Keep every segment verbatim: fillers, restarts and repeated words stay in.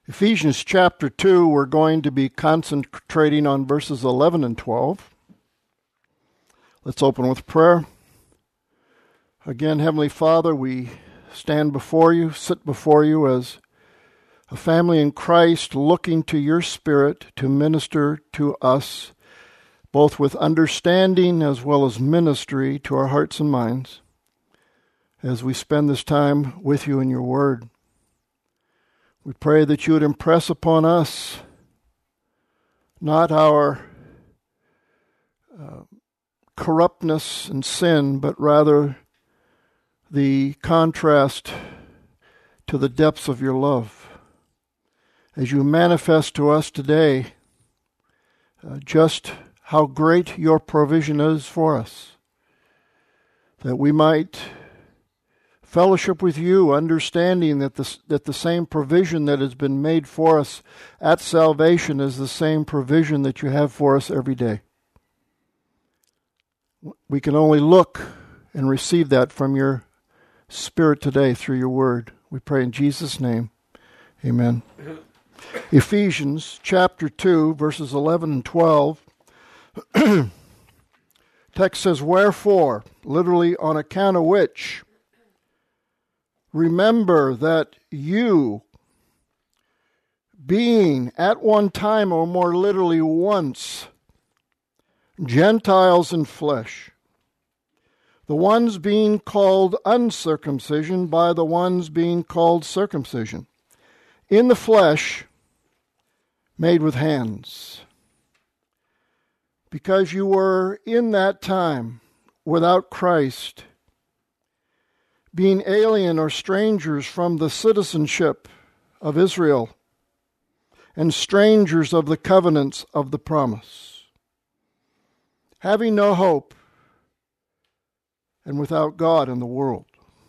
Ephesians chapter two, we're going to be concentrating on verses eleven and twelve. Let's open with prayer. Again, Heavenly Father, we stand before you, sit before you as a family in Christ, looking to your Spirit to minister to us, both with understanding as well as ministry to our hearts and minds, as we spend this time with you in your word. We pray that you would impress upon us not our uh, corruptness and sin, but rather the contrast to the depths of your love. As you manifest to us today uh, just how great your provision is for us, that we might fellowship with you, understanding that the, that the same provision that has been made for us at salvation is the same provision that you have for us every day. We can only look and receive that from your Spirit today through your word. We pray in Jesus' name. Amen. Ephesians chapter two, verses eleven and twelve. Text says, "Wherefore," literally on account of which, "remember that you, being at one time," or more literally once, "Gentiles in flesh, the ones being called uncircumcision by the ones being called circumcision, in the flesh made with hands, because you were in that time without Christ, being alien or strangers from the citizenship of Israel, and strangers of the covenants of the promise, having no hope, and without God in the world."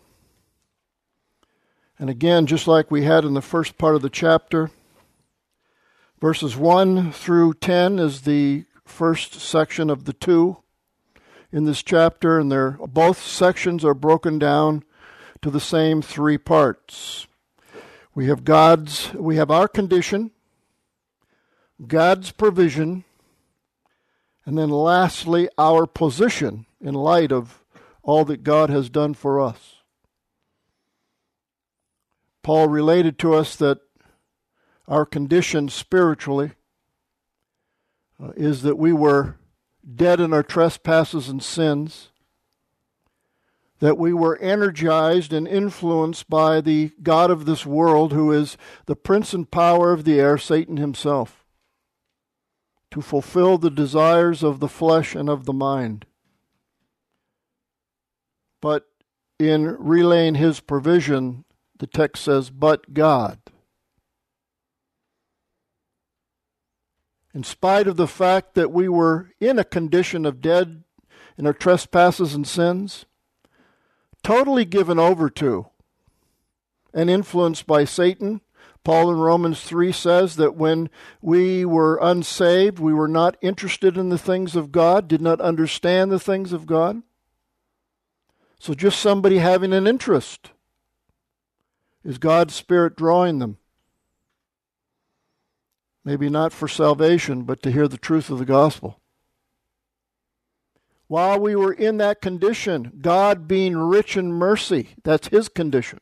And again, just like we had in the first part of the chapter, verses one through ten is the first section of the two in this chapter, and they're, both sections are broken down to the same three parts. We have God's, we have our condition, God's provision, and then lastly, our position in light of all that God has done for us. Paul related to us that our condition spiritually uh, is that we were dead in our trespasses and sins, that we were energized and influenced by the god of this world, who is the prince and power of the air, Satan himself, to fulfill the desires of the flesh and of the mind. But in relaying his provision, the text says, "but God." In spite of the fact that we were in a condition of dead in our trespasses and sins, totally given over to and influenced by Satan, Paul in Romans three says that when we were unsaved, we were not interested in the things of God, did not understand the things of God. So just somebody having an interest. Is God's Spirit drawing them? Maybe not for salvation, but to hear the truth of the gospel. While we were in that condition, God being rich in mercy, that's his condition.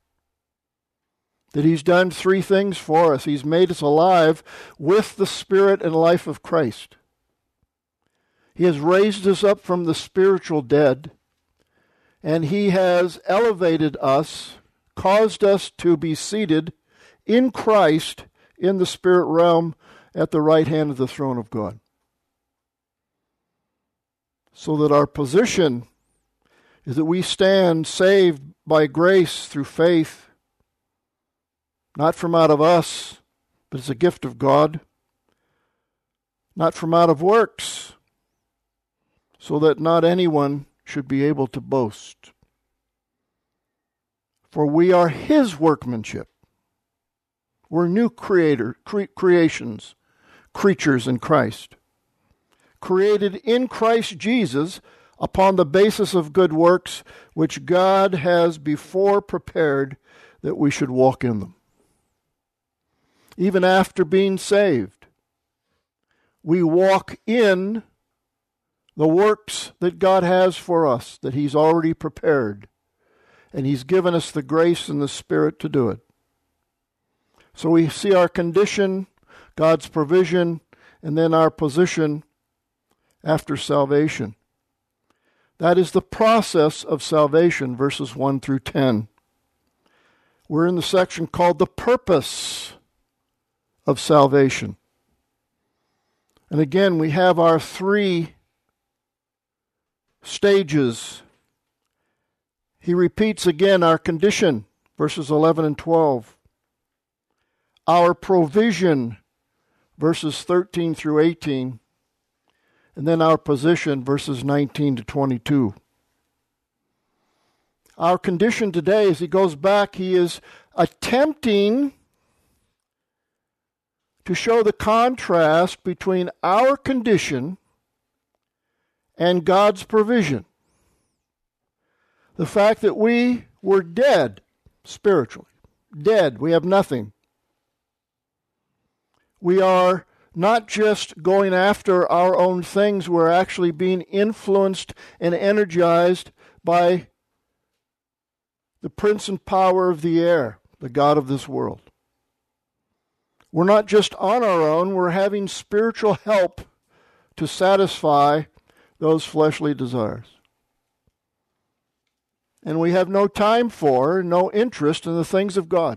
That he's done three things for us. He's made us alive with the Spirit and life of Christ. He has raised us up from the spiritual dead, and he has elevated us, caused us to be seated in Christ in the spirit realm at the right hand of the throne of God. So that our position is that we stand saved by grace through faith, not from out of us, but it's a gift of God, not from out of works, so that not anyone should be able to boast. For we are his workmanship. We're new creator, cre- creations, creatures in Christ, created in Christ Jesus upon the basis of good works, which God has before prepared that we should walk in them. even after being saved, we walk in the works that God has for us, that He's already prepared. And He's given us the grace and the Spirit to do it. So we see our condition, God's provision, and then our position after salvation. That is the process of salvation, verses one through ten. We're in the section called the purpose of salvation. And again, we have our three stages. He repeats again our condition, verses eleven and twelve. Our provision, verses thirteen through eighteen. And then our position, verses nineteen to twenty-two. Our condition today, as he goes back, he is attempting to show the contrast between our condition and God's provision. The fact that we were dead spiritually. Dead. We have nothing. We are not just going after our own things, we're actually being influenced and energized by the prince and power of the air, the god of this world. We're not just on our own, we're having spiritual help to satisfy those fleshly desires. And we have no time for, no interest in the things of God.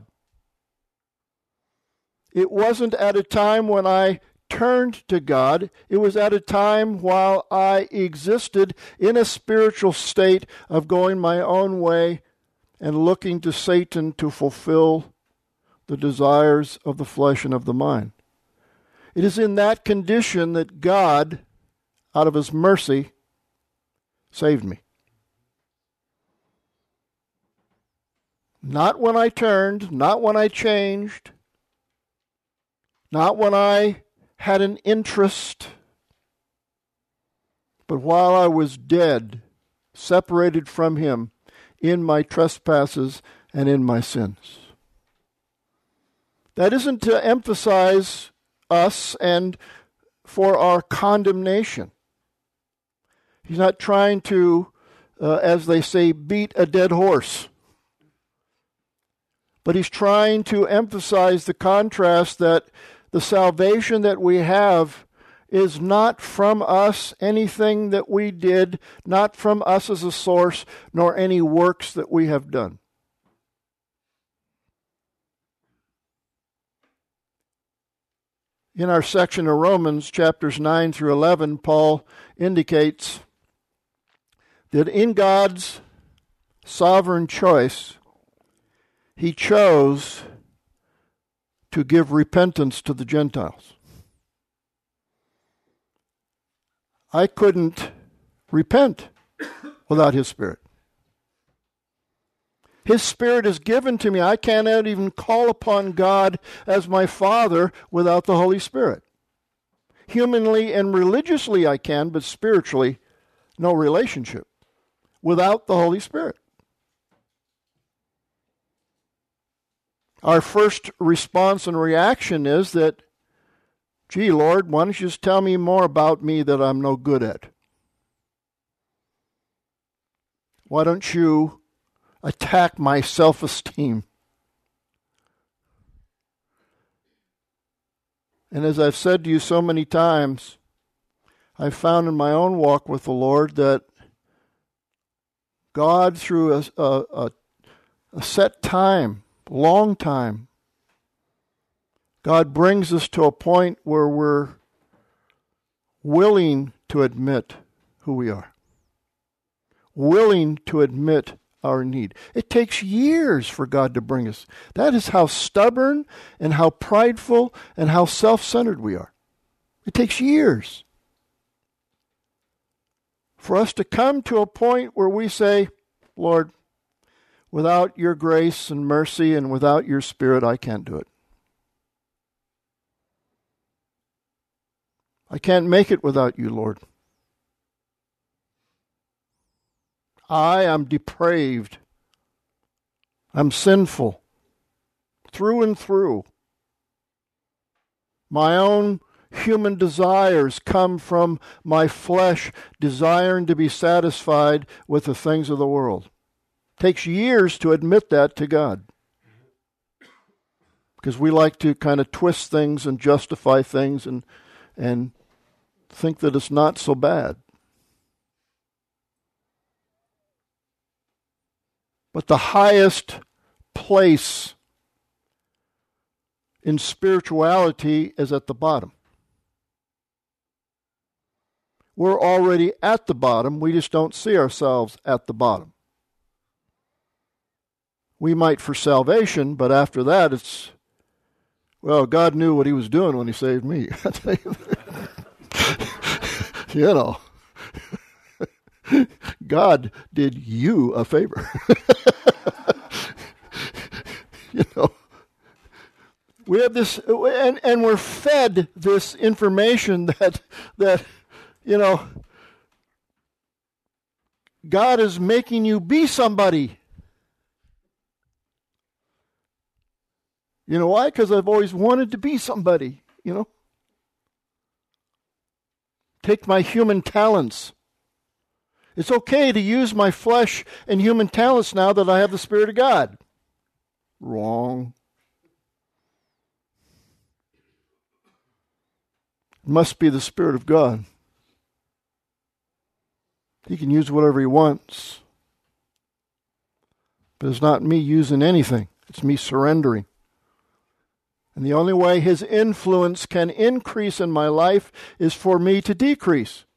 It wasn't at a time when I turned to God. It was at a time while I existed in a spiritual state of going my own way and looking to Satan to fulfill the desires of the flesh and of the mind. It is in that condition that God, out of His mercy, saved me. Not when I turned, not when I changed, not when I had an interest, but while I was dead, separated from Him in my trespasses and in my sins. That isn't to emphasize us and for our condemnation. He's not trying to, uh, as they say, beat a dead horse. But he's trying to emphasize the contrast that the salvation that we have is not from us, anything that we did, not from us as a source, nor any works that we have done. In our section of Romans, chapters nine through eleven, Paul indicates that in God's sovereign choice, He chose to give repentance to the Gentiles. I couldn't repent without His Spirit. His Spirit is given to me. I cannot even call upon God as my Father without the Holy Spirit. Humanly and religiously I can, but spiritually, no relationship without the Holy Spirit. Our first response and reaction is that, gee, Lord, why don't you just tell me more about me that I'm no good at? Why don't you attack my self-esteem? And as I've said to you so many times, I've found in my own walk with the Lord that God, through a, a, a set time, long time, God brings us to a point where we're willing to admit who we are. Willing to admit our need. It takes years for God to bring us. That is how stubborn and how prideful and how self-centered we are. It takes years for us to come to a point where we say, Lord, without your grace and mercy and without your Spirit, I can't do it. I can't make it without you, Lord. I am depraved. I'm sinful through and through. My own human desires come from my flesh desiring to be satisfied with the things of the world. It takes years to admit that to God. Because we like to kind of twist things and justify things and and think that it's not so bad. But the highest place in spirituality is at the bottom. We're already at the bottom. We just don't see ourselves at the bottom. We might for salvation, but after that it's, well, God knew what he was doing when he saved me. You know, God did you a favor. You know, we have this, and, and we're fed this information that, that, you know, God is making you be somebody. You know why? Because I've always wanted to be somebody, you know. Take my human talents. It's okay to use my flesh and human talents now that I have the Spirit of God. Wrong. It must be the Spirit of God. He can use whatever he wants. But it's not me using anything. It's me surrendering. And the only way his influence can increase in my life is for me to decrease.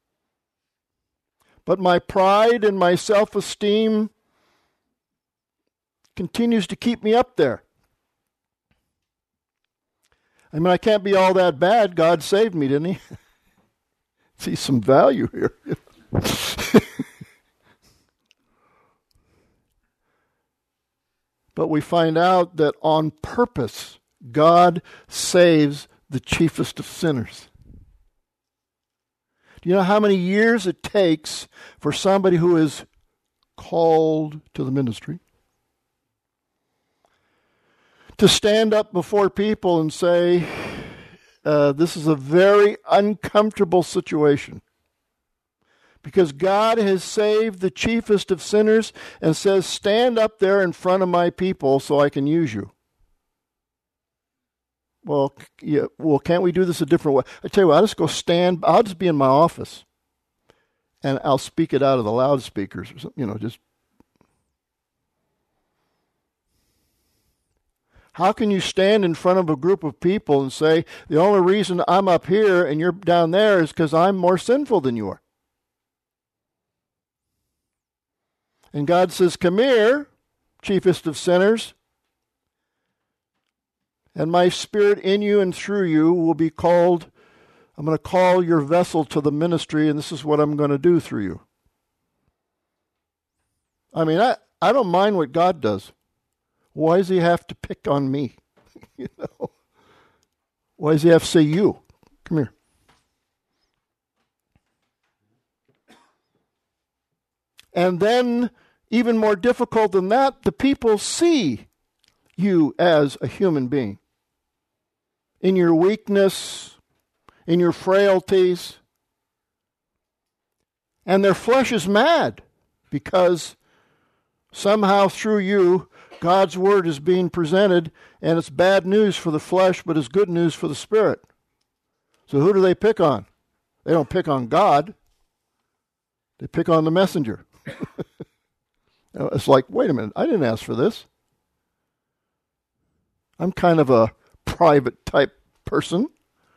But my pride and my self-esteem continues to keep me up there. I mean, I can't be all that bad. God saved me, didn't he? See some value here. But we find out that on purpose, God saves the chiefest of sinners. Do you know how many years it takes for somebody who is called to the ministry to stand up before people and say, uh, this is a very uncomfortable situation? Because God has saved the chiefest of sinners and says, stand up there in front of my people so I can use you. Well, yeah, well, can't we do this a different way? I tell you what, I'll just go stand, I'll just be in my office and I'll speak it out of the loudspeakers or something, you know, just. How can you stand in front of a group of people and say, the only reason I'm up here and you're down there is because I'm more sinful than you are? And God says, come here, chiefest of sinners, and my Spirit in you and through you will be called, I'm going to call your vessel to the ministry, and this is what I'm going to do through you. I mean, I, I don't mind what God does. Why does he have to pick on me? You know? Why does he have to say you? Come here. And then, even more difficult than that, the people see you as a human being. In your weakness, in your frailties. And their flesh is mad because somehow through you, God's word is being presented, and it's bad news for the flesh, but it's good news for the spirit. So who do they pick on? They don't pick on God. They pick on the messenger. It's like, wait a minute, I didn't ask for this. I'm kind of a private type person.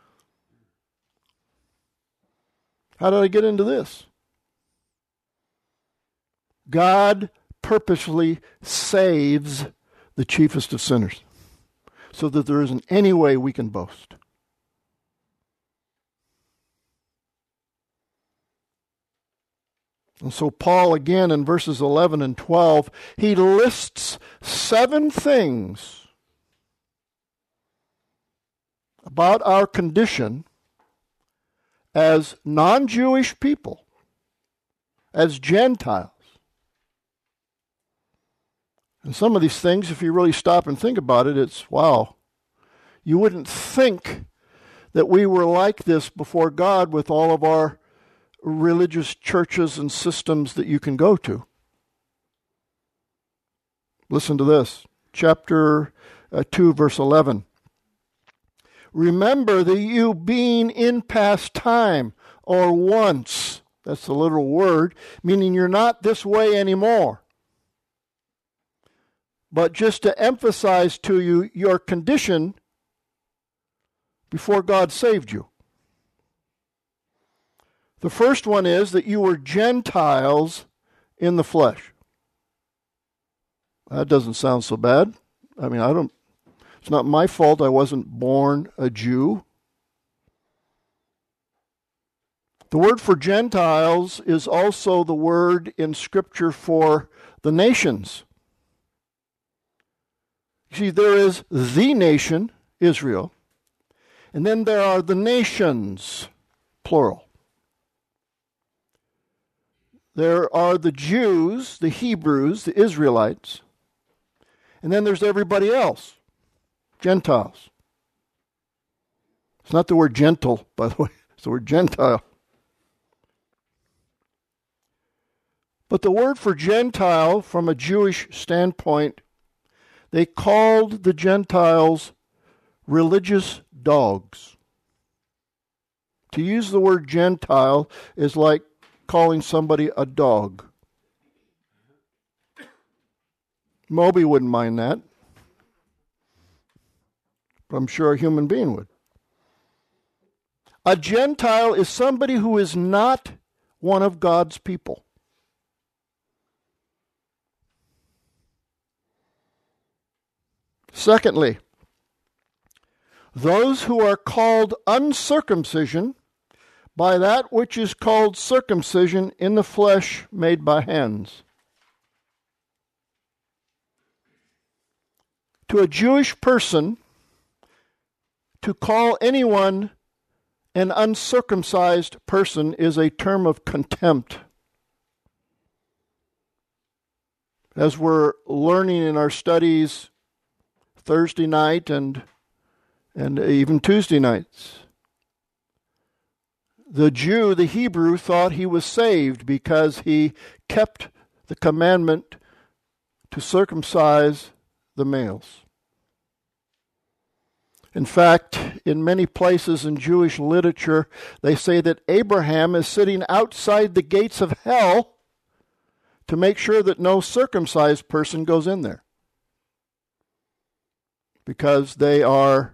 How did I get into this? God purposely saves the chiefest of sinners so that there isn't any way we can boast. And so Paul, again, in verses eleven and twelve, he lists seven things about our condition as non-Jewish people, as Gentiles. And some of these things, if you really stop and think about it, it's, wow, you wouldn't think that we were like this before God with all of our religious churches and systems that you can go to. Listen to this, chapter uh, two, verse eleven. Remember that you being in past time, or once, that's the literal word, meaning you're not this way anymore. But just to emphasize to you your condition before God saved you. The first one is that you were Gentiles in the flesh. That doesn't sound so bad. I mean, I don't, it's not my fault I wasn't born a Jew. The word for Gentiles is also the word in Scripture for the nations. You see, there is the nation, Israel, and then there are the nations, plural. There are the Jews, the Hebrews, the Israelites, and then there's everybody else, Gentiles. It's not the word gentle, by the way, it's the word Gentile. But the word for Gentile, from a Jewish standpoint, they called the Gentiles religious dogs. To use the word Gentile is like calling somebody a dog. Moby wouldn't mind that, but I'm sure a human being would. A Gentile is somebody who is not one of God's people. Secondly, those who are called uncircumcision by that which is called circumcision in the flesh made by hands. To a Jewish person, to call anyone an uncircumcised person is a term of contempt. As we're learning in our studies Thursday night and and even Tuesday nights, the Jew, the Hebrew, thought he was saved because he kept the commandment to circumcise the males. In fact, in many places in Jewish literature, they say that Abraham is sitting outside the gates of hell to make sure that no circumcised person goes in there, because they are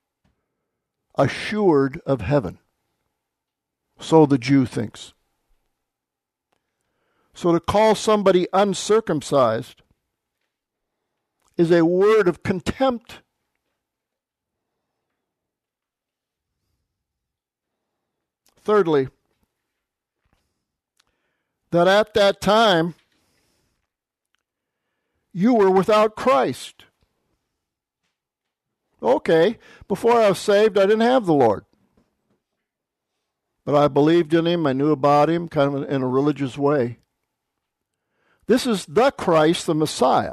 assured of heaven. So the Jew thinks. So to call somebody uncircumcised is a word of contempt. Thirdly, that at that time you were without Christ. Okay, before I was saved, I didn't have the Lord. But I believed in Him, I knew about Him, kind of in a religious way. This is the Christ, the Messiah.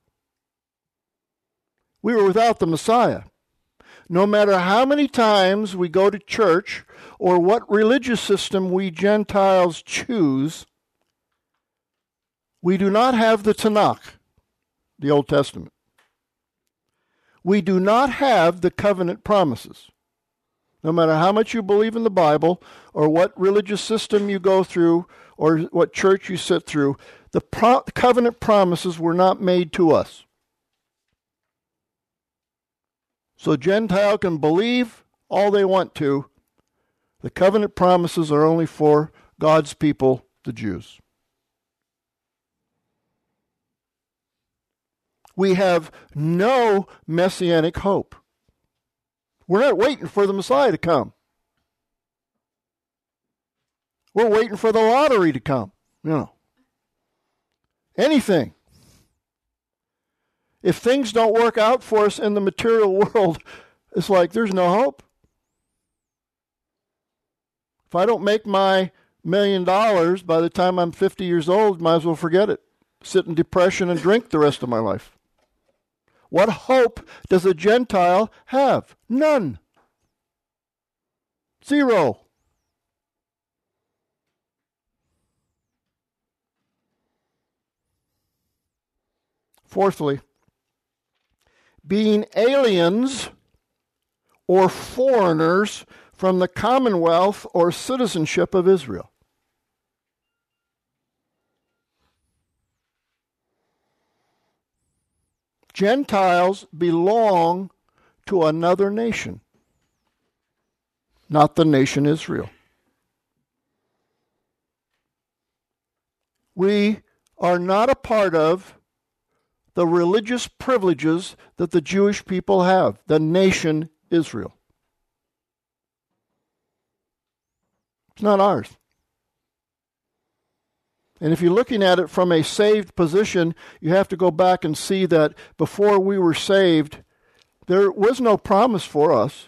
We were without the Messiah. No matter how many times we go to church or what religious system we Gentiles choose, we do not have the Tanakh, the Old Testament. We do not have the covenant promises. No matter how much you believe in the Bible or what religious system you go through or what church you sit through, the pro- covenant promises were not made to us. So a Gentile can believe all they want to. The covenant promises are only for God's people, the Jews. We have no messianic hope. We're not waiting for the Messiah to come. We're waiting for the lottery to come. You know. Anything. If things don't work out for us in the material world, it's like there's no hope. If I don't make my million dollars by the time I'm fifty years old, might as well forget it. Sit in depression and drink the rest of my life. What hope does a Gentile have? None. Zero. Fourthly, being aliens or foreigners from the commonwealth or citizenship of Israel. Gentiles belong to another nation, not the nation Israel. We are not a part of the religious privileges that the Jewish people have, the nation Israel. It's not ours. And if you're looking at it from a saved position, you have to go back and see that before we were saved, there was no promise for us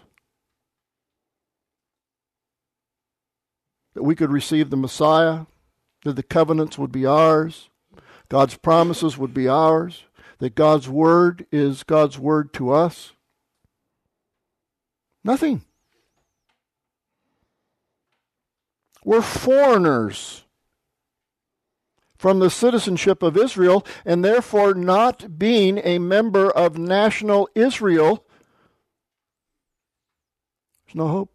that we could receive the Messiah, that the covenants would be ours, God's promises would be ours, that God's word is God's word to us. Nothing. We're foreigners from the citizenship of Israel, and therefore not being a member of national Israel, there's no hope.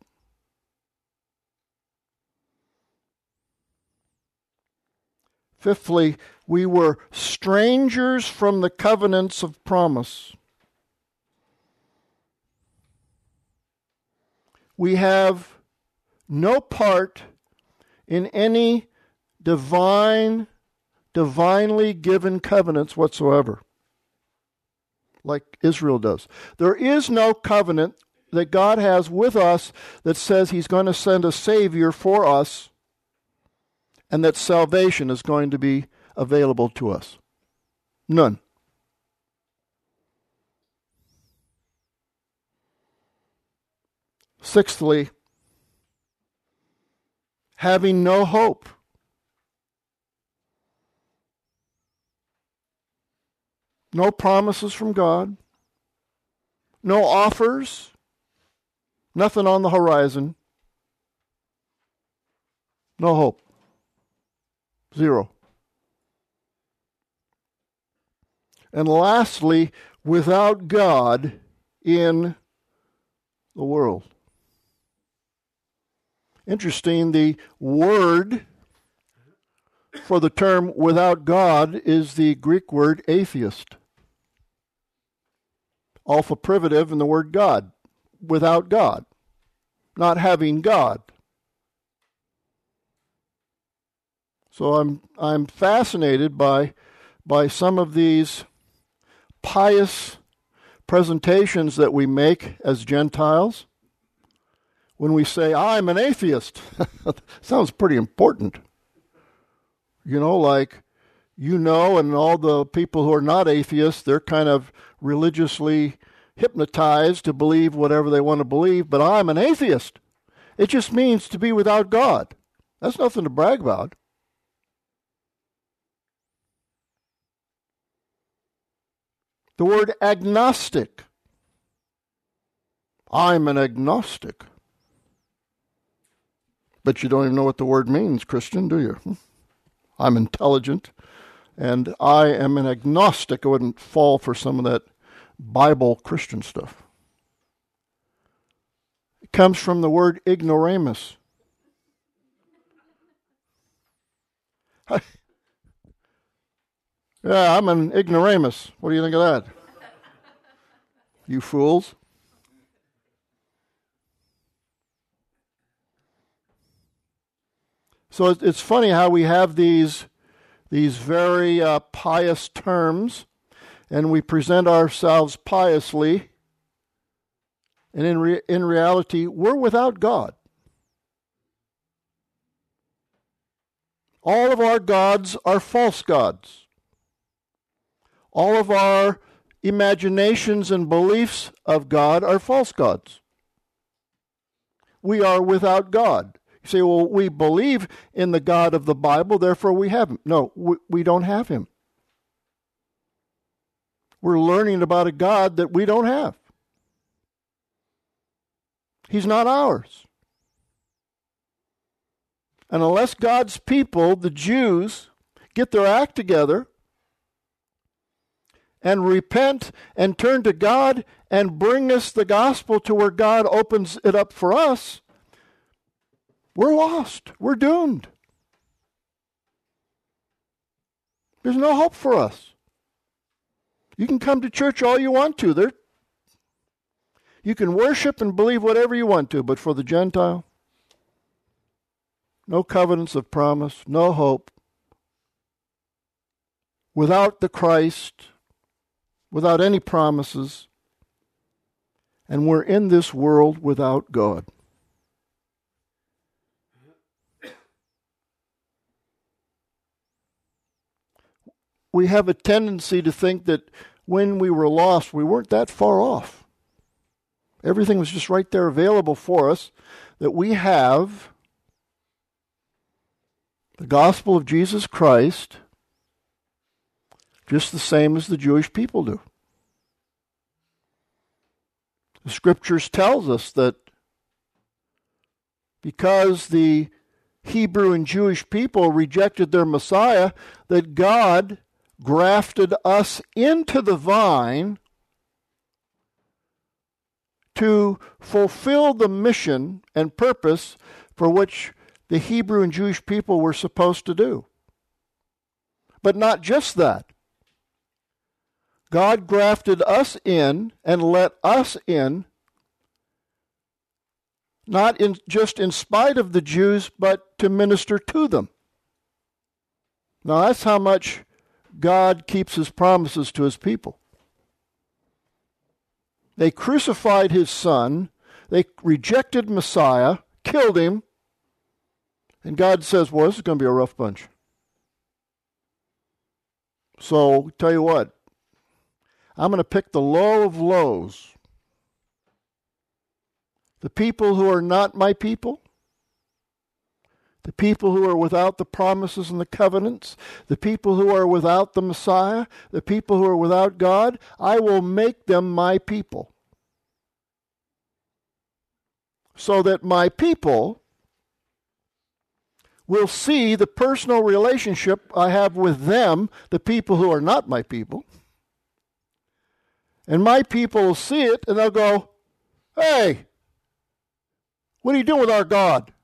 Fifthly, we were strangers from the covenants of promise. We have no part in any divine, divinely given covenants whatsoever, like Israel does. There is no covenant that God has with us that says He's going to send a Savior for us and that salvation is going to be available to us. None. Sixthly, having no hope. No promises from God. No offers. Nothing on the horizon. No hope. Zero. And lastly, without God in the world. Interesting, the word for the term without God is the Greek word atheist. Alpha privative in the word God. Without God. Not having God. So I'm I'm fascinated by by some of these pious presentations that we make as Gentiles. When we say, I'm an atheist, sounds pretty important. You know, like, you know, and all the people who are not atheists, they're kind of religiously hypnotized to believe whatever they want to believe, but I'm an atheist. It just means to be without God. That's nothing to brag about. The word agnostic. I'm an agnostic. But you don't even know what the word means, Christian, do you? I'm intelligent, and I am an agnostic. I wouldn't fall for some of that Bible Christian stuff. It comes from the word ignoramus. Yeah, I'm an ignoramus. What do you think of that? You fools. So it's funny how we have these, these very uh, pious terms, and we present ourselves piously, and in re- in reality, we're without God. All of our gods are false gods. All of our imaginations and beliefs of God are false gods. We are without God. You say, well, we believe in the God of the Bible, therefore we have Him. No, we, we don't have Him. We're learning about a God that we don't have. He's not ours. And unless God's people, the Jews, get their act together and repent and turn to God and bring us the gospel to where God opens it up for us, we're lost. We're doomed. There's no hope for us. You can come to church all you want to. There, you can worship and believe whatever you want to, but for the Gentile, no covenants of promise, no hope. Without the Christ, without any promises, and we're in this world without God. We have a tendency to think that when we were lost, we weren't that far off. Everything was just right there available for us, that we have the gospel of Jesus Christ just the same as the Jewish people do. The Scriptures tells us that because the Hebrew and Jewish people rejected their Messiah, that God grafted us into the vine to fulfill the mission and purpose for which the Hebrew and Jewish people were supposed to do. But not just that. God grafted us in and let us in, not in, just in spite of the Jews, but to minister to them. Now that's how much God keeps his promises to his people. They crucified his son, they rejected Messiah, killed him, and God says, well, this is going to be a rough bunch. So, tell you what, I'm going to pick the low of lows. The people who are not my people, the people who are without the promises and the covenants, the people who are without the Messiah, the people who are without God, I will make them my people. So that my people will see the personal relationship I have with them, the people who are not my people. And my people will see it and they'll go, hey, what are you doing with our God?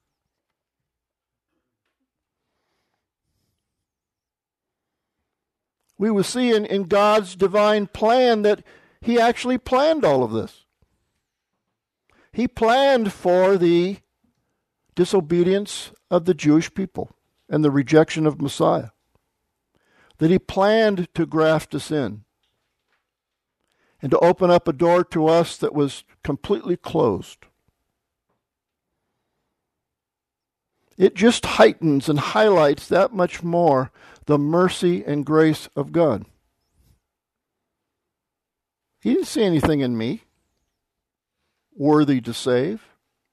We will see in, in God's divine plan that he actually planned all of this. He planned for the disobedience of the Jewish people and the rejection of Messiah. That he planned to graft us in and to open up a door to us that was completely closed. It just heightens and highlights that much more the mercy and grace of God. He didn't see anything in me worthy to save.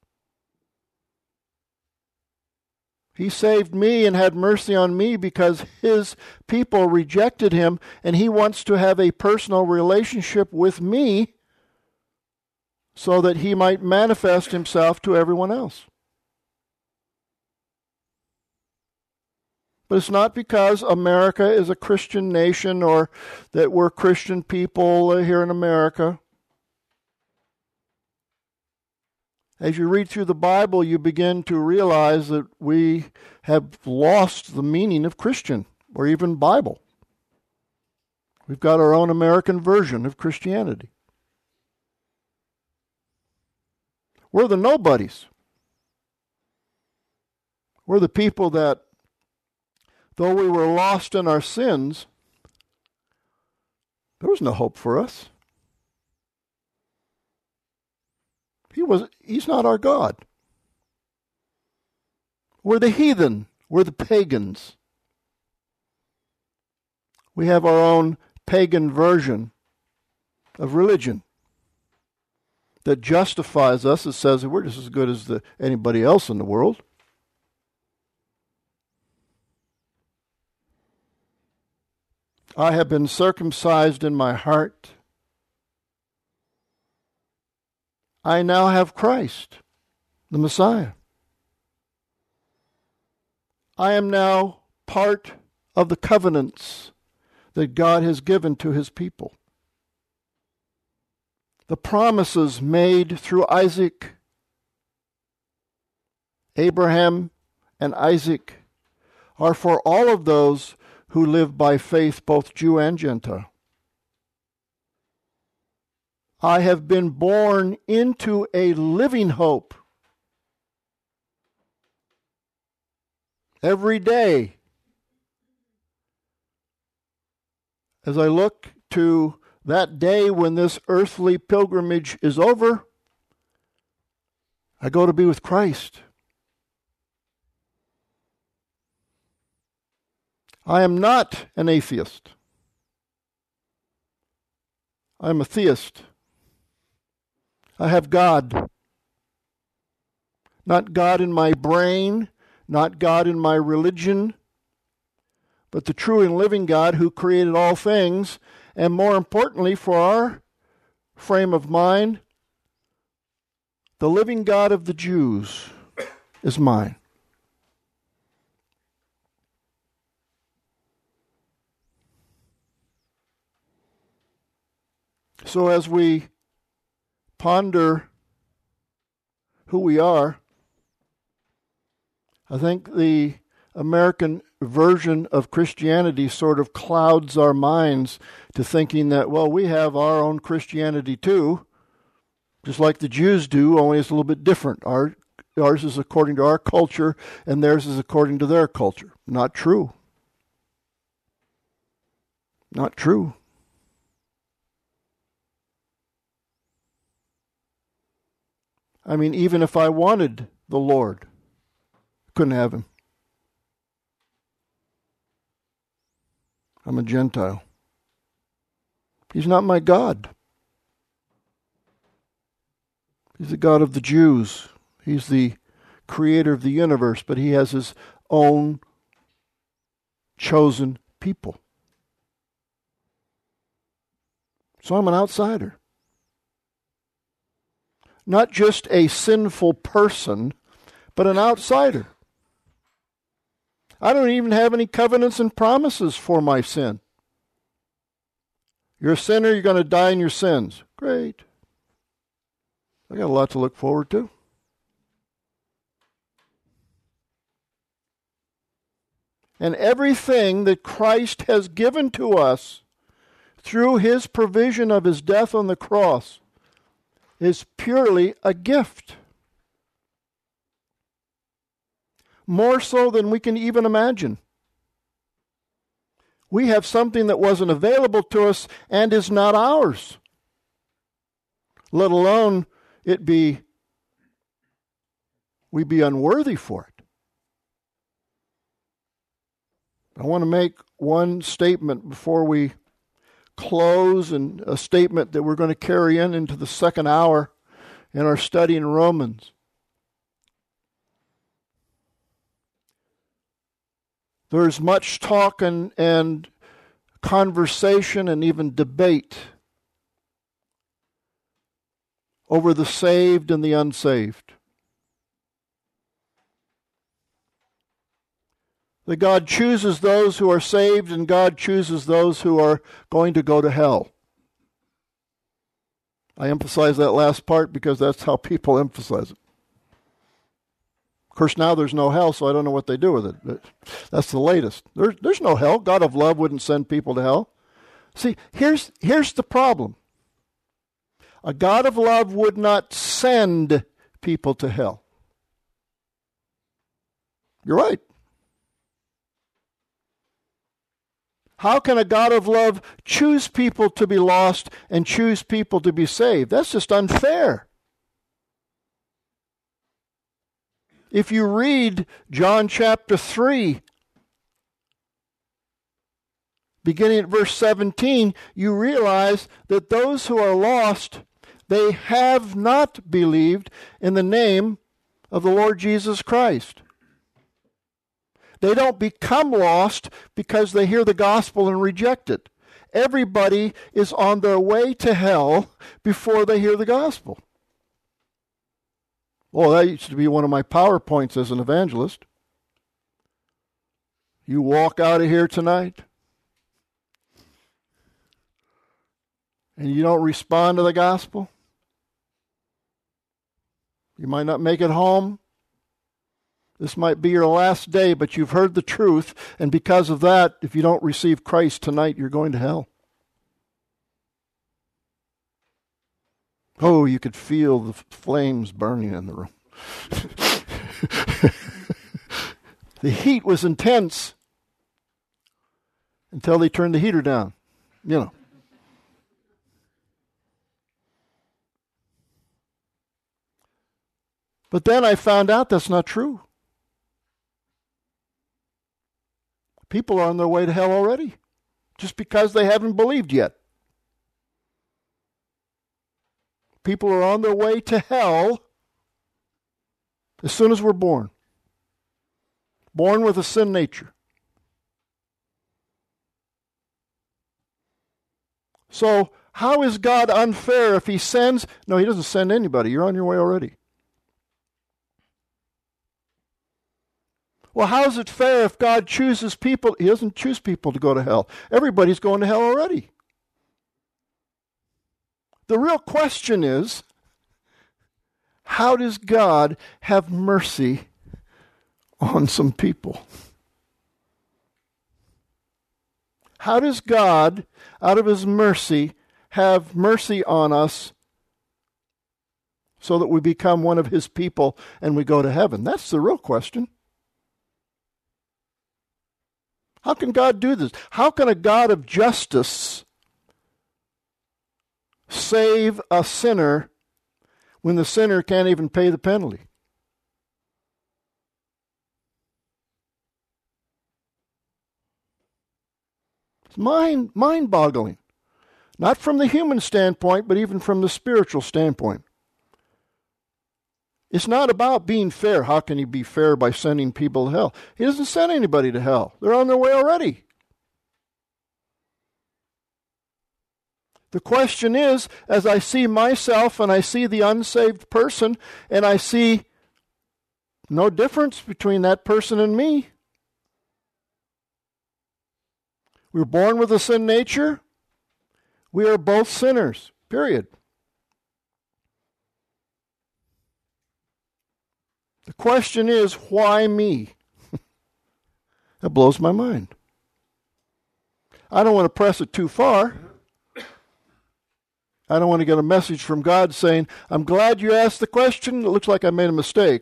He saved me and had mercy on me because his people rejected him, and he wants to have a personal relationship with me so that he might manifest himself to everyone else. But it's not because America is a Christian nation or that we're Christian people here in America. As you read through the Bible, you begin to realize that we have lost the meaning of Christian or even Bible. We've got our own American version of Christianity. We're the nobodies. We're the people that, though we were lost in our sins, there was no hope for us. He was, he's not our God. We're the heathen. We're the pagans. We have our own pagan version of religion that justifies us. It says that we're just as good as the, anybody else in the world. I have been circumcised in my heart. I now have Christ, the Messiah. I am now part of the covenants that God has given to his people. The promises made through Isaac, Abraham, and Isaac are for all of those who live by faith, both Jew and Gentile. I have been born into a living hope. Every day, as I look to that day when this earthly pilgrimage is over, I go to be with Christ. I am not an atheist. I am a theist. I have God. Not God in my brain, not God in my religion, but the true and living God who created all things, and more importantly for our frame of mind, the living God of the Jews is mine. So as we ponder who we are, I think the American version of Christianity sort of clouds our minds to thinking that, well, we have our own Christianity too, just like the Jews do, only it's a little bit different. Our, ours is according to our culture, and theirs is according to their culture. Not true. Not true. I mean, even if I wanted the Lord, couldn't have him. I'm a Gentile. He's not my God. He's the God of the Jews. He's the creator of the universe, but he has his own chosen people. So I'm an outsider. Not just a sinful person, but an outsider. I don't even have any covenants and promises for my sin. You're a sinner, you're going to die in your sins. Great. I got a lot to look forward to. And everything that Christ has given to us through his provision of his death on the cross is purely a gift. More so than we can even imagine. We have something that wasn't available to us and is not ours. Let alone it be, we be unworthy for it. I want to make one statement before we close, and a statement that we're going to carry in into the second hour in our study in Romans. There's much talk and, and conversation and even debate over the saved and the unsaved. That God chooses those who are saved and God chooses those who are going to go to hell. I emphasize that last part because that's how people emphasize it. Of course, now there's no hell, so I don't know what they do with it. But that's the latest. There, there's no hell. God of love wouldn't send people to hell. See, here's, here's the problem. A God of love would not send people to hell. You're right. How can a God of love choose people to be lost and choose people to be saved? That's just unfair. If you read John chapter three, beginning at verse seventeen, you realize that those who are lost, they have not believed in the name of the Lord Jesus Christ. They don't become lost because they hear the gospel and reject it. Everybody is on their way to hell before they hear the gospel. Well, that used to be one of my PowerPoints as an evangelist. You walk out of here tonight and you don't respond to the gospel, you might not make it home. This might be your last day, but you've heard the truth, and because of that, if you don't receive Christ tonight, you're going to hell. Oh, you could feel the flames burning in the room. The heat was intense until they turned the heater down, you know. But then I found out that's not true. People are on their way to hell already, just because they haven't believed yet. People are on their way to hell as soon as we're born. Born with a sin nature. So, how is God unfair if He sends? No, He doesn't send anybody. You're on your way already. Well, how is it fair if God chooses people? He doesn't choose people to go to hell. Everybody's going to hell already. The real question is, how does God have mercy on some people? How does God, out of His mercy, have mercy on us so that we become one of His people and we go to heaven? That's the real question. How can God do this? How can a God of justice save a sinner when the sinner can't even pay the penalty? It's mind, mind-boggling. Not from the human standpoint, but even from the spiritual standpoint. It's not about being fair. How can He be fair by sending people to hell? He doesn't send anybody to hell. They're on their way already. The question is, as I see myself and I see the unsaved person, and I see no difference between that person and me. We're born with a sin nature. We are both sinners, period. The question is, why me? That blows my mind. I don't want to press it too far. I don't want to get a message from God saying, I'm glad you asked the question. It looks like I made a mistake.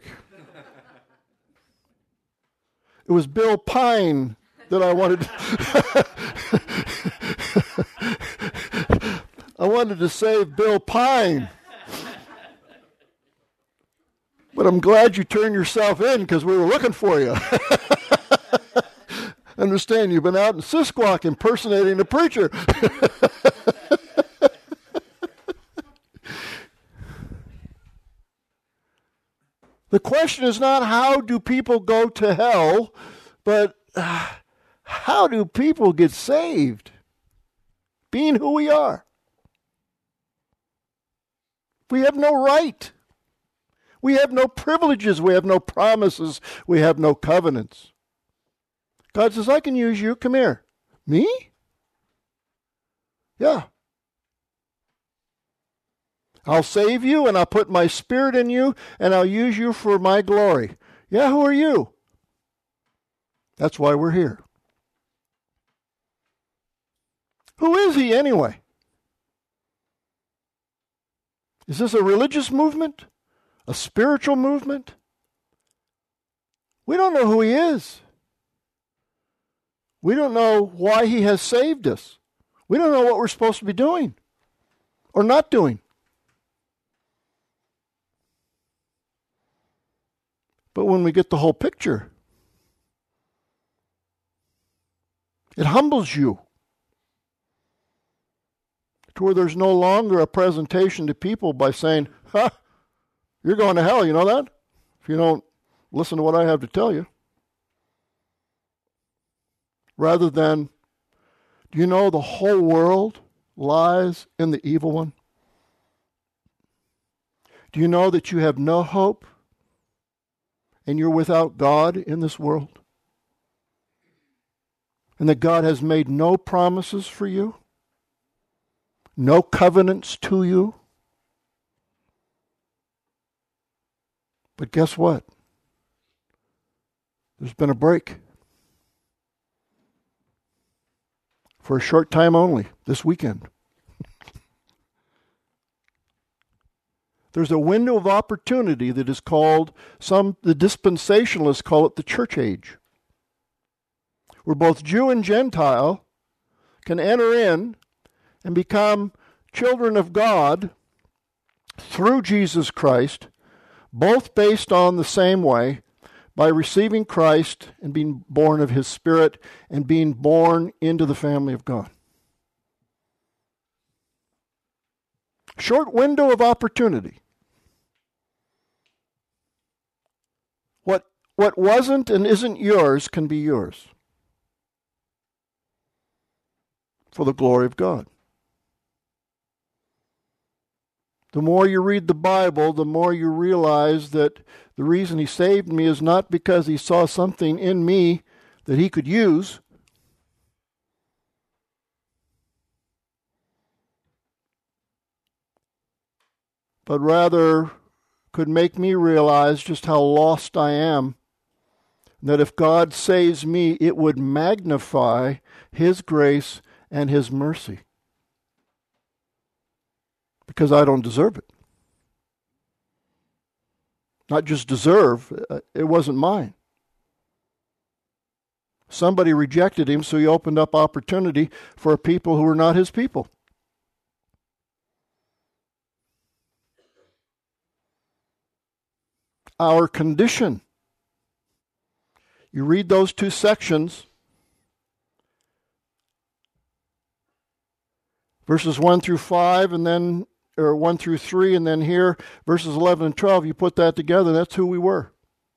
It was Bill Pine that I wanted to I wanted to save Bill Pine. But I'm glad you turned yourself in because we were looking for you. Understand, you've been out in Sisquoc impersonating a preacher. The question is not how do people go to hell, but uh, how do people get saved? Being who we are. We have no right. We have no privileges. We have no promises. We have no covenants. God says, I can use you. Come here. Me? Yeah. I'll save you, and I'll put my spirit in you, and I'll use you for my glory. Yeah, who are you? That's why we're here. Who is He anyway? Is this a religious movement? A spiritual movement? We don't know who He is. We don't know why He has saved us. We don't know what we're supposed to be doing or not doing. But when we get the whole picture, it humbles you to where there's no longer a presentation to people by saying, ha, you're going to hell, you know that? If you don't listen to what I have to tell you. Rather than, do you know the whole world lies in the evil one? Do you know that you have no hope and you're without God in this world? and that God has made no promises for you, no covenants to you. But guess what? There's been a break. For a short time only, this weekend. There's a window of opportunity that is called, some the dispensationalists call it the church age, where both Jew and Gentile can enter in and become children of God through Jesus Christ, both based on the same way, by receiving Christ and being born of His Spirit and being born into the family of God. Short window of opportunity. What, what wasn't and isn't yours can be yours for the glory of God. The more you read the Bible, the more you realize that the reason He saved me is not because He saw something in me that He could use, but rather could make me realize just how lost I am. That if God saves me, it would magnify His grace and His mercy. Because I don't deserve it. Not just deserve, it wasn't mine. Somebody rejected Him, so He opened up opportunity for people who were not His people. Our condition. You read those two sections, verses one through five, and then, or one through three, and then here, verses eleven and twelve, you put that together, that's who we were.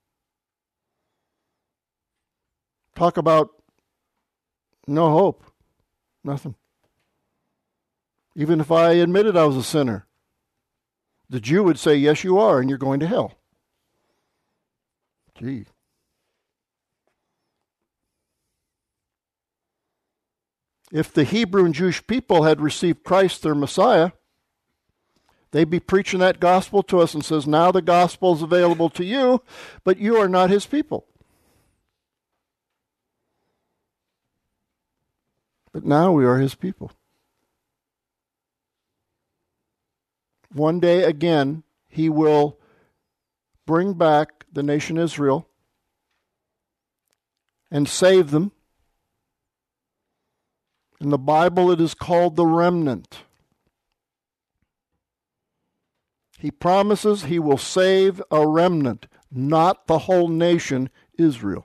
Talk about no hope. Nothing. Even if I admitted I was a sinner, the Jew would say, yes, you are, and you're going to hell. Gee. If the Hebrew and Jewish people had received Christ, their Messiah, they'd be preaching that gospel to us and says, now the gospel is available to you, but you are not His people. But now we are His people. One day again, He will bring back the nation Israel and save them. In the Bible, it is called the remnant. He promises He will save a remnant, not the whole nation, Israel.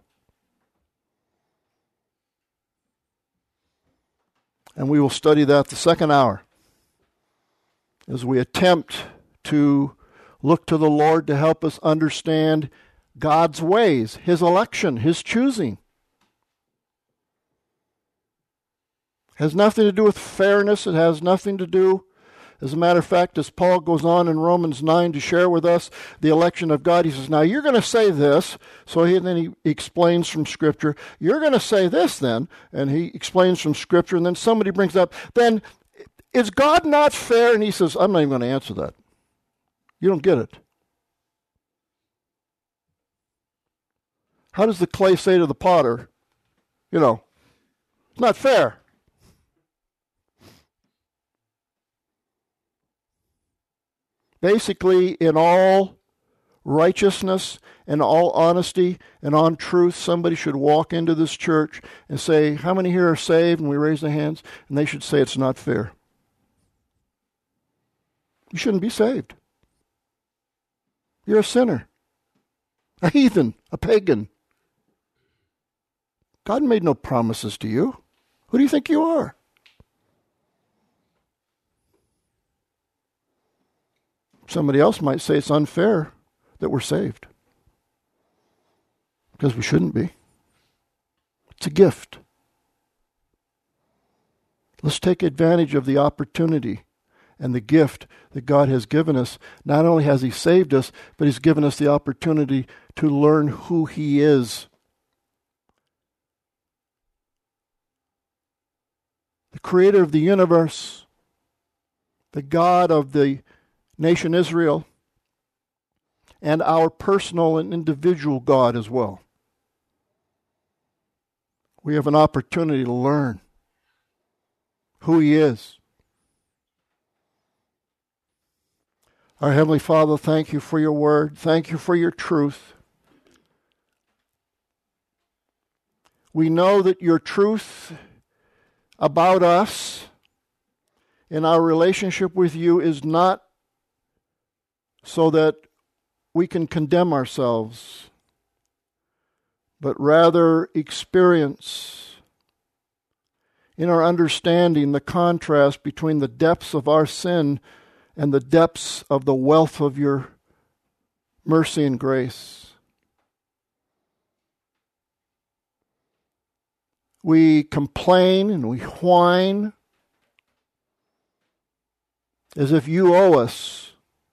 And we will study that the second hour as we attempt to look to the Lord to help us understand God's ways, His election, His choosing. It has nothing to do with fairness. It has nothing to do, as a matter of fact, as Paul goes on in Romans nine to share with us the election of God, he says, now you're going to say this. So he, and then he explains from Scripture, you're going to say this then. And he explains from Scripture, and then somebody brings up, then is God not fair? And he says, I'm not even going to answer that. You don't get it. How does the clay say to the potter, you know, it's not fair? Basically, in all righteousness and all honesty and on truth, somebody should walk into this church and say, how many here are saved? And we raise their hands, and they should say it's not fair. You shouldn't be saved. You're a sinner, a heathen, a pagan. God made no promises to you. Who do you think you are? Somebody else might say it's unfair that we're saved. Because we shouldn't be. It's a gift. Let's take advantage of the opportunity and the gift that God has given us. Not only has He saved us, but He's given us the opportunity to learn who He is. the creator of the universe, the God of the nation Israel, and our personal and individual God as well. We have an opportunity to learn who He is. Our Heavenly Father, thank You for Your word. Thank You for Your truth. We know that Your truth about us and our relationship with You is not so that we can condemn ourselves, but rather experience in our understanding the contrast between the depths of our sin and the depths of the wealth of Your mercy and grace. We complain and we whine as if You owe us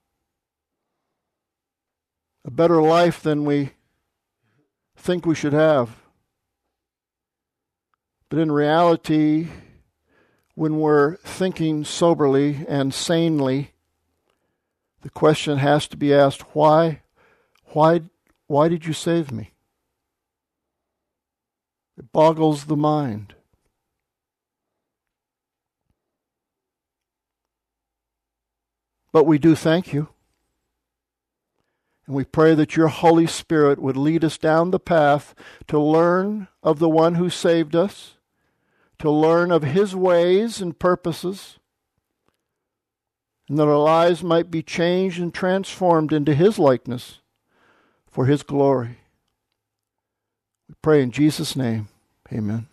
a better life than we think we should have. But in reality, when we're thinking soberly and sanely, the question has to be asked, why, why, why did You save me? It boggles the mind. But we do thank You. And we pray that Your Holy Spirit would lead us down the path to learn of the One who saved us, to learn of His ways and purposes, and that our lives might be changed and transformed into His likeness for His glory. We pray in Jesus' name. Amen.